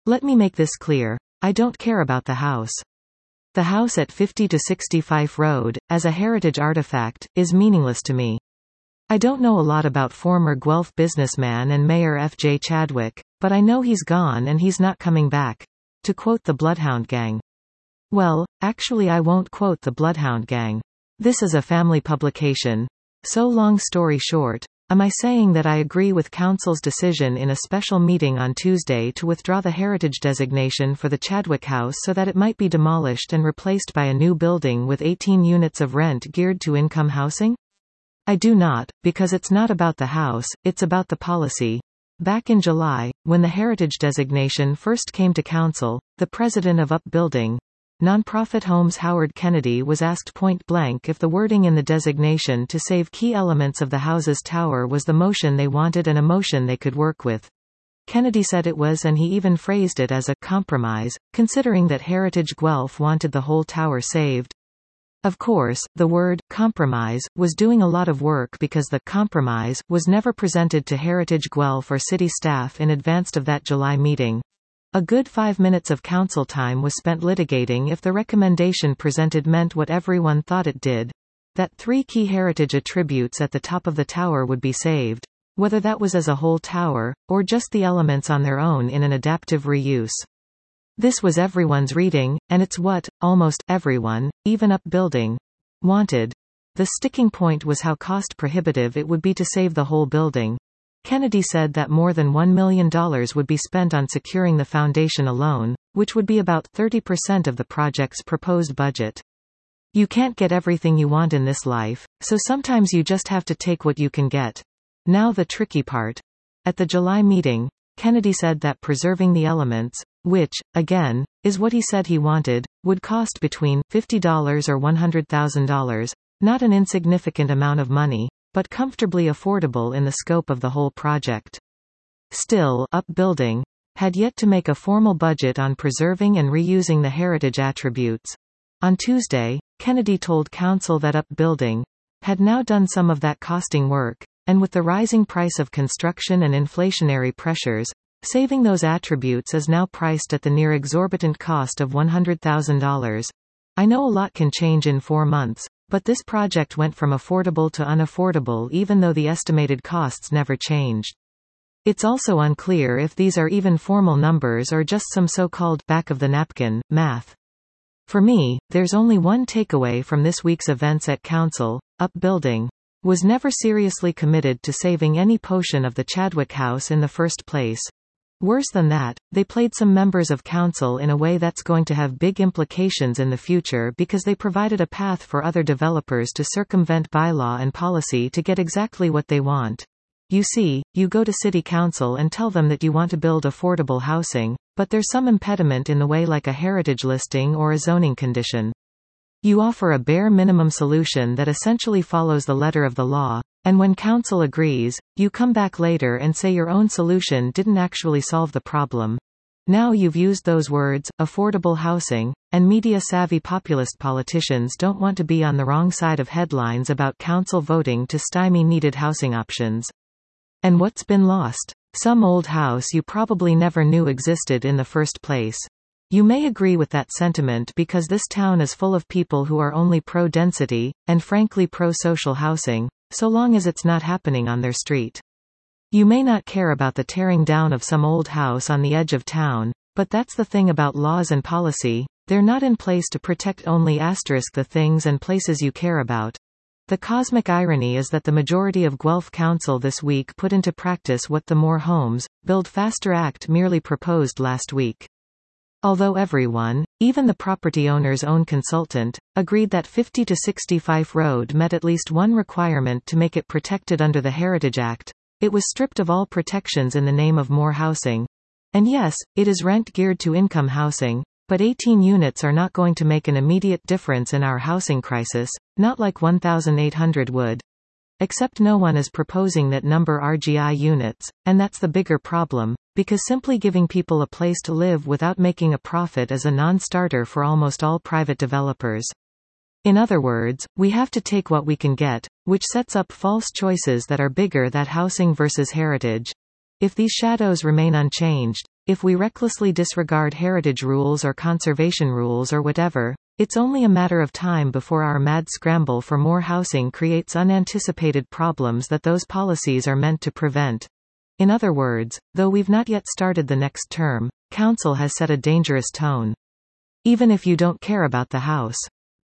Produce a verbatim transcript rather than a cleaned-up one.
Let me make this clear. I don't care about the house. The house at fifty to sixty Fife Road, as a heritage artifact, is meaningless to me. I don't know a lot about former Guelph businessman and Mayor F J Chadwick, but I know he's gone and he's not coming back. To quote the Bloodhound Gang. Well, actually I won't quote the Bloodhound Gang. This is a family publication. So long story short, am I saying that I agree with Council's decision in a special meeting on Tuesday to withdraw the heritage designation for the Chadwick House so that it might be demolished and replaced by a new building with eighteen units of rent geared to income housing? I do not, because it's not about the house, it's about the policy. Back in July, when the heritage designation first came to Council, the president of Up Building, nonprofit Homes Howard Kennedy was asked point-blank if the wording in the designation to save key elements of the house's tower was the motion they wanted and a motion they could work with. Kennedy said it was, and he even phrased it as a compromise, considering that Heritage Guelph wanted the whole tower saved. Of course, the word compromise was doing a lot of work because the compromise was never presented to Heritage Guelph or city staff in advance of that July meeting. A good five minutes of council time was spent litigating if the recommendation presented meant what everyone thought it did. That three key heritage attributes at the top of the tower would be saved. Whether that was as a whole tower, or just the elements on their own in an adaptive reuse. This was everyone's reading, and it's what, almost, everyone, even Up Building, wanted. The sticking point was how cost prohibitive it would be to save the whole building. Kennedy said that more than one million dollars would be spent on securing the foundation alone, which would be about thirty percent of the project's proposed budget. You can't get everything you want in this life, so sometimes you just have to take what you can get. Now the tricky part. At the July meeting, Kennedy said that preserving the elements, which, again, is what he said he wanted, would cost between fifty dollars or one hundred thousand dollars, not an insignificant amount of money, but comfortably affordable in the scope of the whole project. Still, Up Building had yet to make a formal budget on preserving and reusing the heritage attributes. On Tuesday, Kennedy told Council that Up Building had now done some of that costing work, and with the rising price of construction and inflationary pressures, saving those attributes is now priced at the near exorbitant cost of one hundred thousand dollars. I know a lot can change in four months, but this project went from affordable to unaffordable even though the estimated costs never changed. It's also unclear if these are even formal numbers or just some so-called back-of-the-napkin math. For me, there's only one takeaway from this week's events at Council. Up Building was never seriously committed to saving any portion of the Chadwick House in the first place. Worse than that, they played some members of Council in a way that's going to have big implications in the future because they provided a path for other developers to circumvent bylaw and policy to get exactly what they want. You see, you go to City Council and tell them that you want to build affordable housing, but there's some impediment in the way like a heritage listing or a zoning condition. You offer a bare minimum solution that essentially follows the letter of the law, and when Council agrees, you come back later and say your own solution didn't actually solve the problem. Now you've used those words, affordable housing, and media-savvy populist politicians don't want to be on the wrong side of headlines about Council voting to stymie needed housing options. And what's been lost? Some old house you probably never knew existed in the first place. You may agree with that sentiment because this town is full of people who are only pro-density, and frankly pro-social housing, so long as it's not happening on their street. You may not care about the tearing down of some old house on the edge of town, but that's the thing about laws and policy, they're not in place to protect only asterisk the things and places you care about. The cosmic irony is that the majority of Guelph Council this week put into practice what the More Homes, Build Faster Act merely proposed last week. Although everyone, even the property owner's own consultant, agreed that fifty to sixty Fife Road met at least one requirement to make it protected under the Heritage Act, it was stripped of all protections in the name of more housing. And yes, it is rent geared to income housing, but eighteen units are not going to make an immediate difference in our housing crisis, not like eighteen hundred would. Except no one is proposing that number R G I units, and that's the bigger problem, because simply giving people a place to live without making a profit is a non-starter for almost all private developers. In other words, we have to take what we can get, which sets up false choices that are bigger than housing versus heritage. If these shadows remain unchanged, If we recklessly disregard heritage rules or conservation rules or whatever, it's only a matter of time before our mad scramble for more housing creates unanticipated problems that those policies are meant to prevent. In other words, though we've not yet started the next term, Council has set a dangerous tone. Even if you don't care about the House.